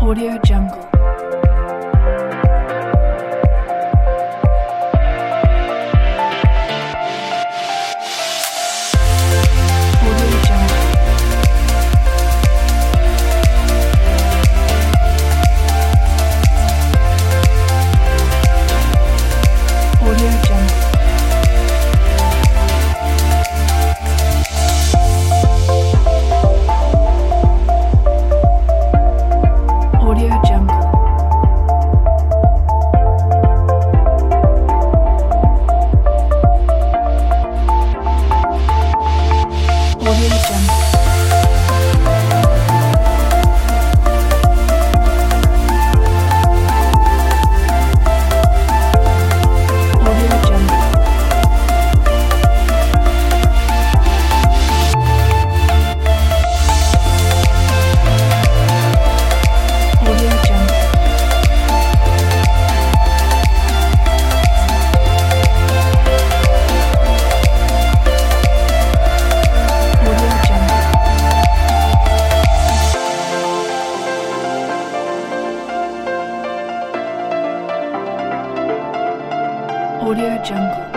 Audio Jungle. Audio Jungle. Audio Jungle. Audio Jungle. Audio Jungle. Audio Jungle. Audio Jungle. Audio Jungle. Audio Jungle.